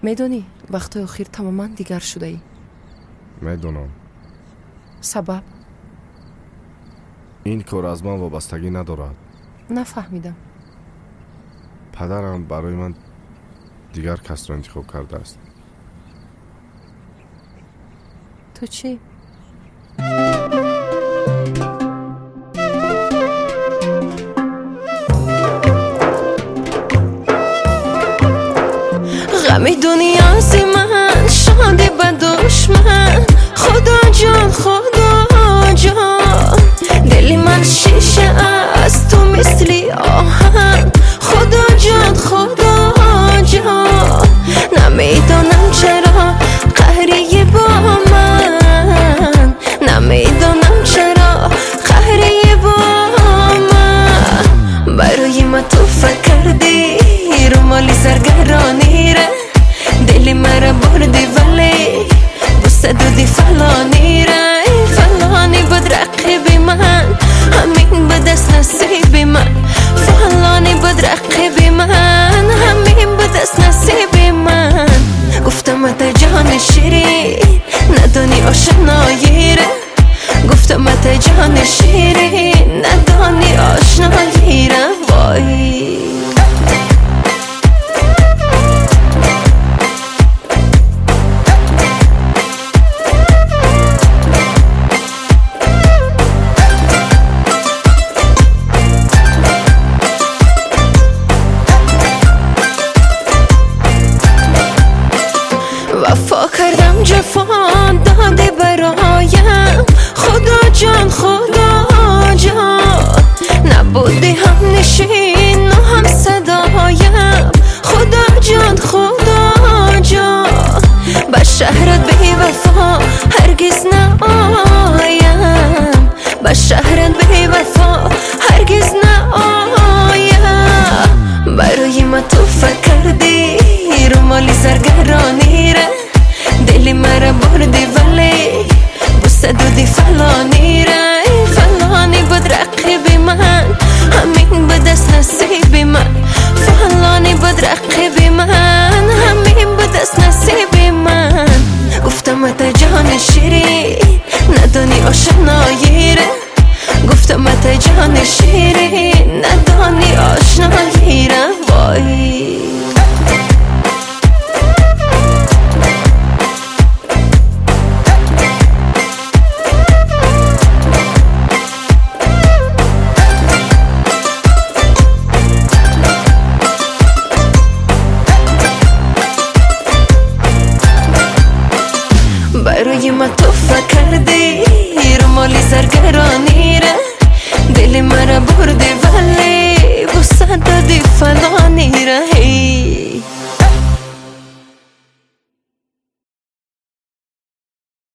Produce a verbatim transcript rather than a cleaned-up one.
میدونی وقت اخیر تماما دیگر شده ای. میدونم. سبب؟ این کار از من وابستگی ندارد. نفهمیدم. پدرم برای من دیگر کس را انتخاب کرده است. تو چی؟ غمی دنیا سی من شادی به دشمن. خدا جان خدا جان دلی من شیشه است تو مثلی آهن. خدا جان خدا جان نمیدانم چرا قهری با من. نمیدانم چرا قهری با من. برای من تو فکر کردی رومالی سرگرانی ره. دلی مرا بردی ولی بسته دودی فلانی ره. فلانی بود رقیبی من، همین بود دست نصیبی من. فلانی بود رقیبی من، همین بود دست نصیبی من. گفتم ات جان شیرین ندانی آشنایی ره. گفتم ات جان شیرین ندانی آشنایی ره. وای وفا کردم جفا دادی برایم. خدا جان خدا جان نبودی هم نشین و هم صدایم. خدا جان خدا جان به شهرت بی وفا هرگز نآیم. به شهرت بی وفا هرگز نآیم. برای من تو فکر کردی رومالی سرگرانی ره. دلی مرا بردی ولی بسته دودی فلانی ره. فلانی بود رقیبی من، همین بود دست نصیبی من. فلانی بود رقیبی من، همین بود دست نصیبی من. گفتم ات جان شیرین ندانی آشنایی ره. گفتم ات جان شیرین ندانی آشنایی ره. وای برای من تو فکر کردی رومالی سرگرانی ره. دلی مرا بر